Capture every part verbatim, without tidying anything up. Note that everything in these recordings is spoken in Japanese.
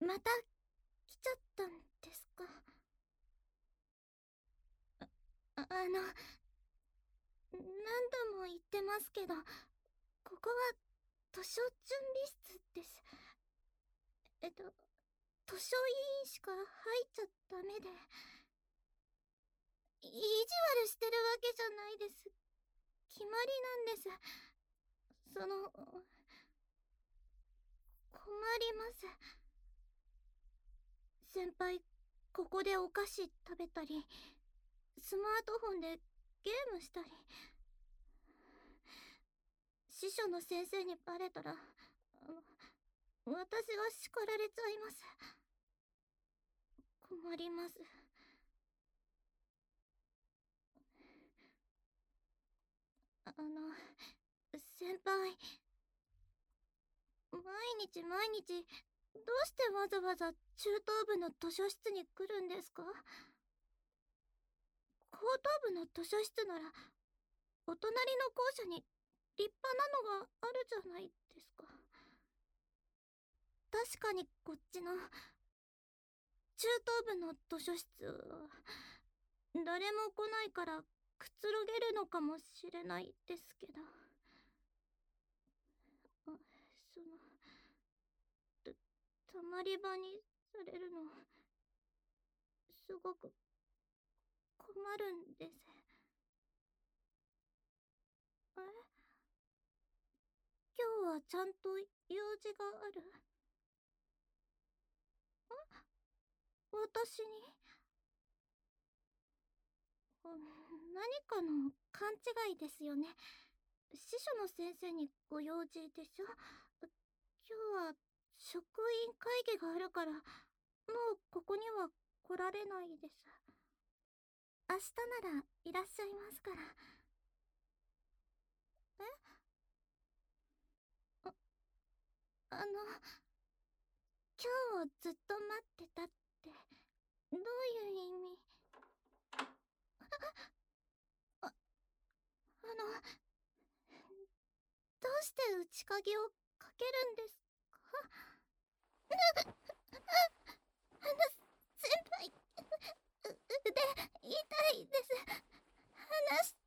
また来ちゃったんですか？あ、あの、何度も言ってますけど、ここは図書準備室です。えっと、図書委員しか入っちゃダメで。意地悪してるわけじゃないです。決まりなんです。その、困ります。先輩、ここでお菓子食べたり、スマートフォンでゲームしたり。師匠の先生にバレたら、私が叱られちゃいます。困ります。あの、先輩、毎日毎日どうしてわざわざ中等部の図書室に来るんですか？高等部の図書室ならお隣の校舎に立派なのがあるじゃないですか。確かにこっちの中等部の図書室は誰も来ないからくつろげるのかもしれないですけど、あ、そのたたまり場にされるのすごく困るんです。え、今日はちゃんと用事がある？私に？何かの勘違いですよね。司書の先生にご用事でしょ？今日は職員会議があるから、もうここには来られないです。明日ならいらっしゃいますから。え？あ、あの、今日をずっと待ってたって、どういう意味？あ、あの、どうして内鍵をかけるんですか？あの、先輩、う腕痛いです。話して。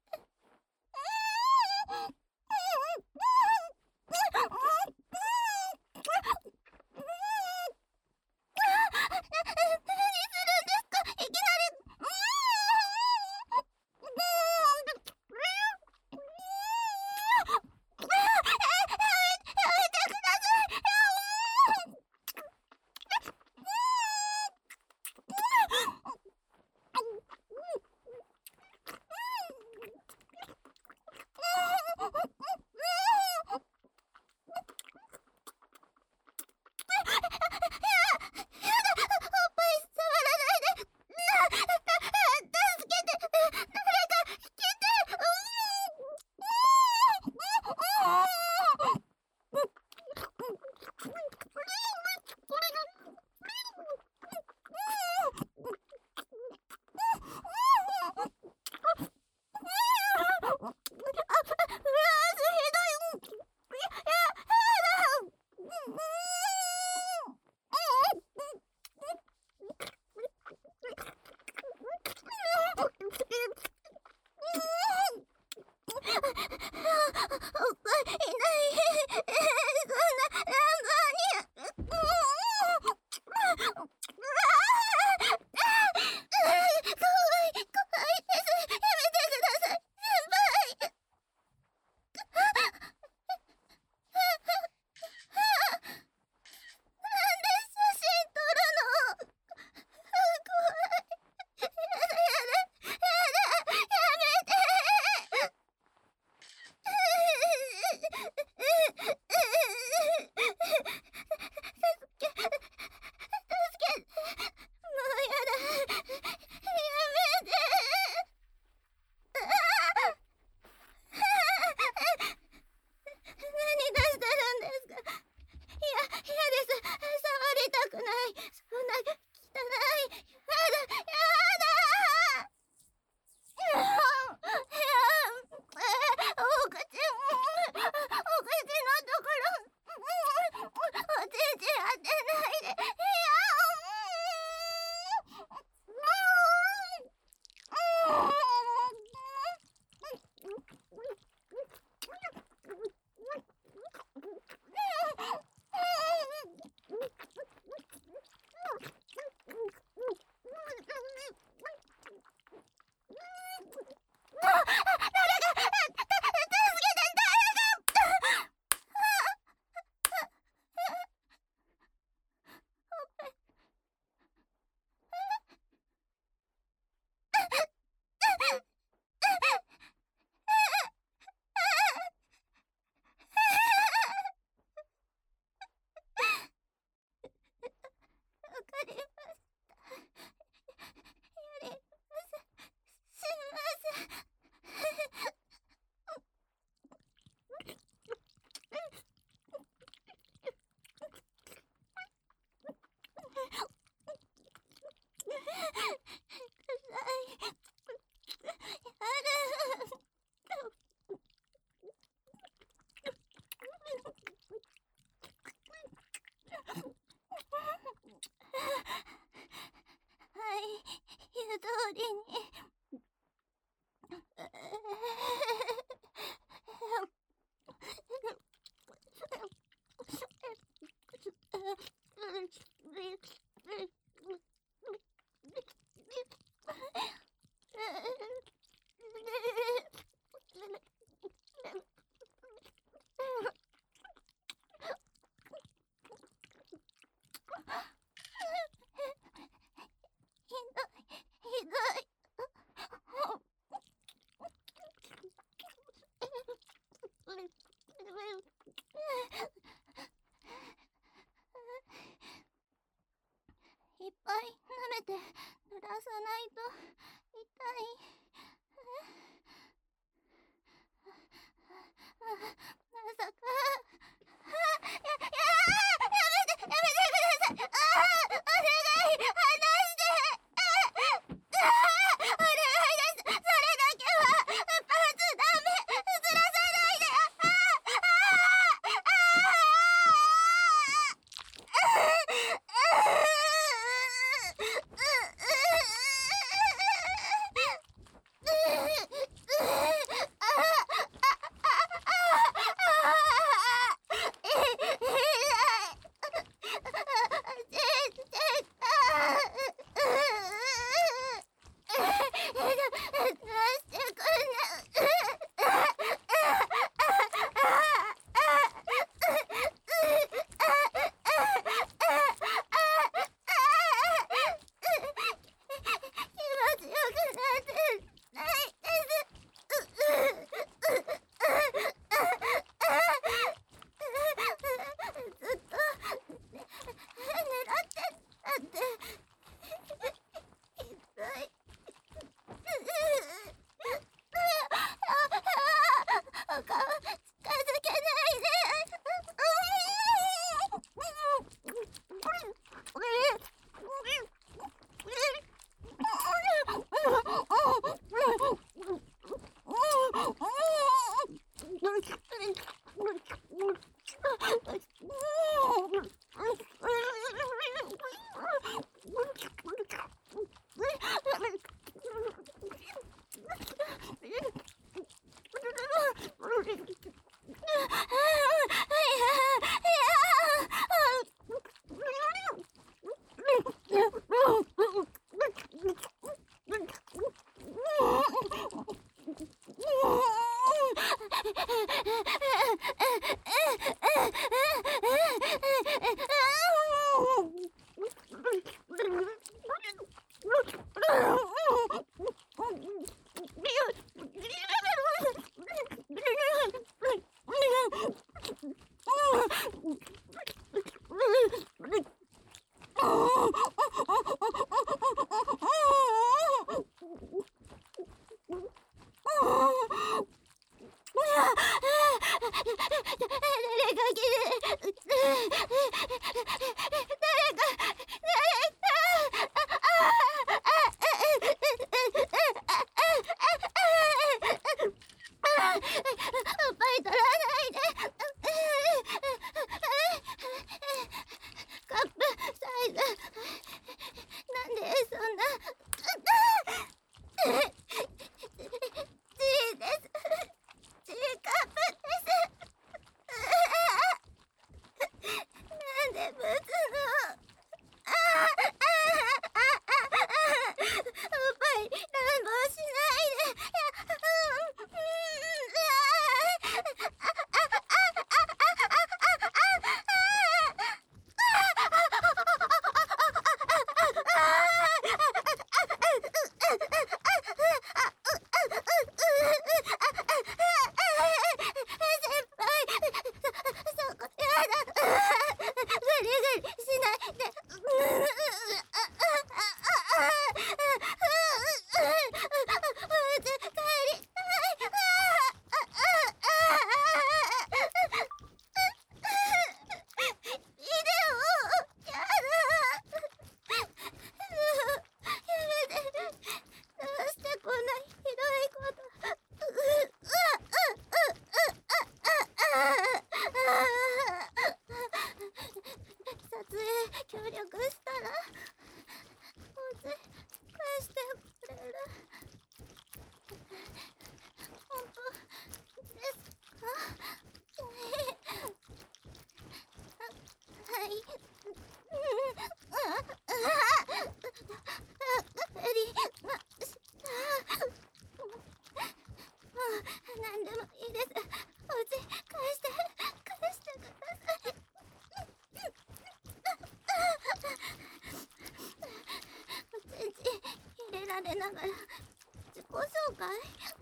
故障かい？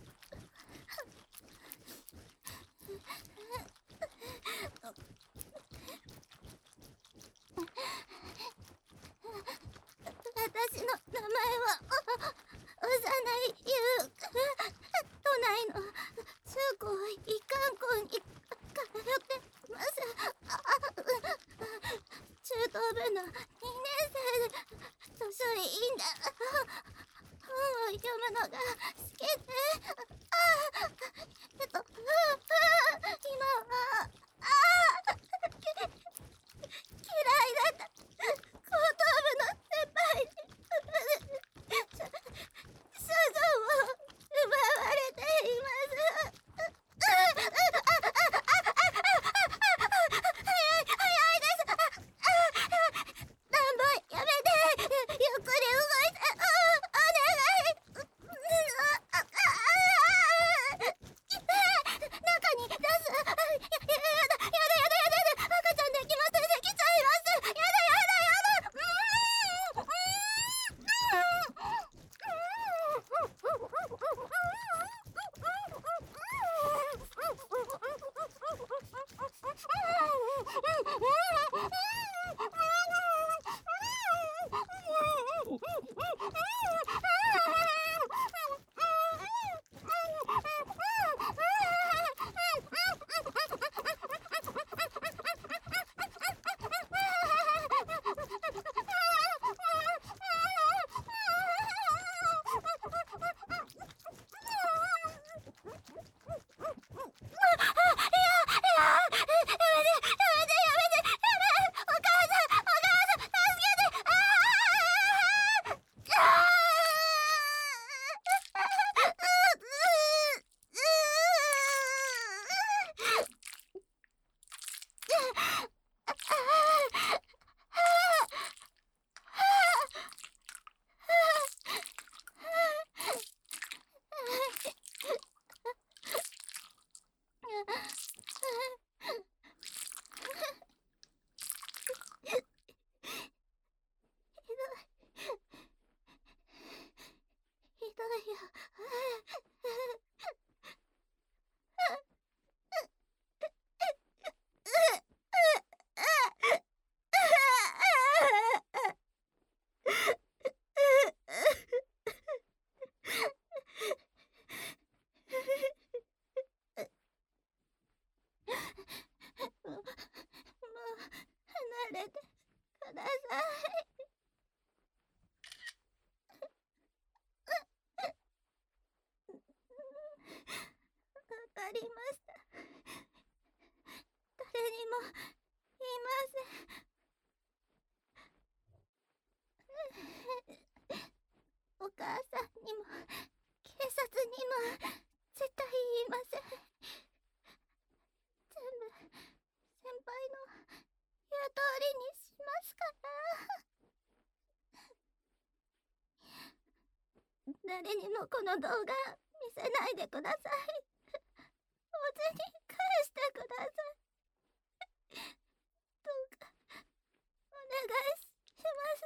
私の名前は幼い優。都内の中高一貫校に通ってます。中等部のにねん生で図書委員だ。本を読むのが好きで、あえっと今はあ嫌いだった高等部の先輩に少女を奪われています。早い早いです。乱暴やめて、ゆっくり動いて、お願い。中に出す。やだやだやだやだやだ、赤ちゃんできません。できちゃいます。やだやだやだ。うーんうひどいよ。もう離れてください。わかりました。誰にも言いません。お母さんにも警察にも絶対言いません。全部先輩の言う通りにしますから。誰にもこの動画見せないでください。お家に返してください。どうかお願いします。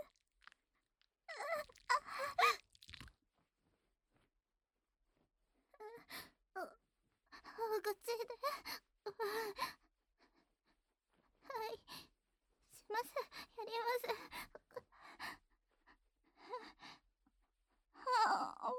お、大口で。はい、します。やります。はあ。